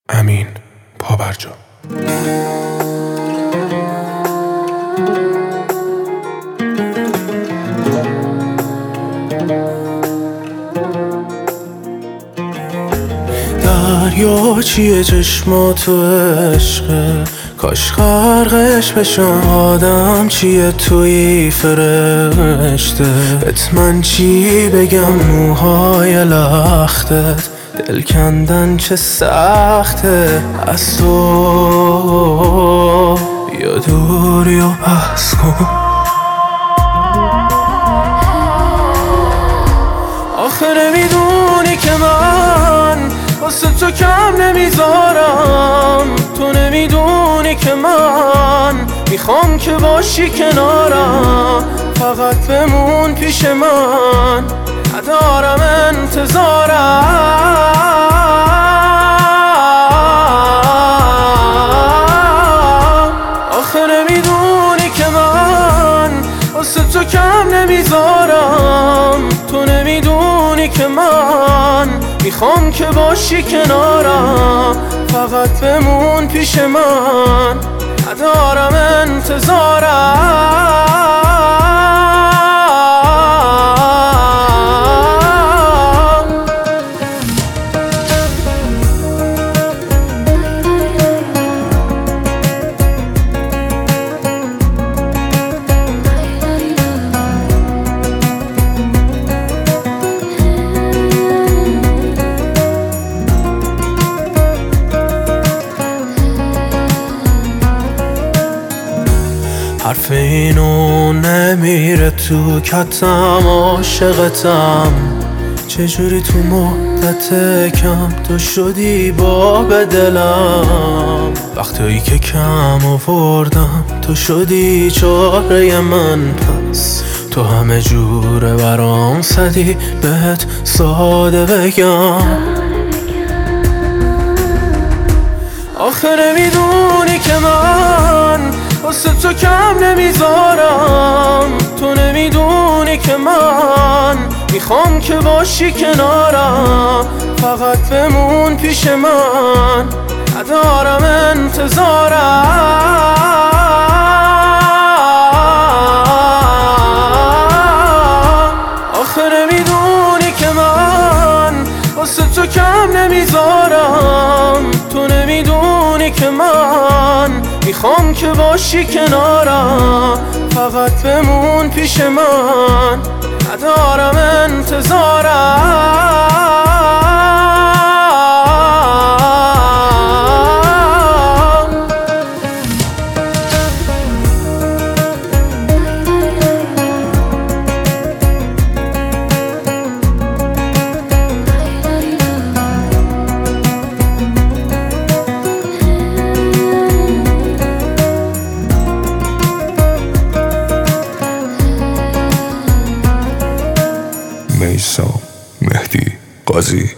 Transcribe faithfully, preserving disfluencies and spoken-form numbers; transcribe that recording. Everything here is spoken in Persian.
امین پابرجا. دریا چیه چشماتو عشقه، کاش غرقش بشم. آدم چیه توی فرشته، بهت من چی بگم؟ موهای لختت دل کندن چه سخته. از تو بیا دور یا بحث کن. آخه نمیدونی که من واسه تو کم نمیذارم. تو نمیدونی که من میخوام که باشی کنارم. فقط بمون پیش من، ندارم انتظارم. آخه نمیدونی که من واسه تو کم نمیذارم. تو نمیدونی که من میخوام که باشی کنارم. فقط بمون پیش من، ندارم انتظارم. حرف اینو نمیره تو کتم، عاشقتم. چجوری تو مدت کم تو شدی باب دلم؟ وقتایی که کم آوردم تو شدی چاره من. پس تو همه جوره برام زدی، بهت ساده بگم. آخه نمیدونی که من واسه تو کم نمیذارم. تو نمیدونی که من میخوام که باشی کنارم. فقط بمون پیش من، ندارم انتظارم. آخه نمیدونی که من واسه تو کم نمیذارم. تو نمیدونی که من میخوام که باشی کنارم. فقط بمون پیش من، ندارم انتظارم. میثم مهدی قاضی.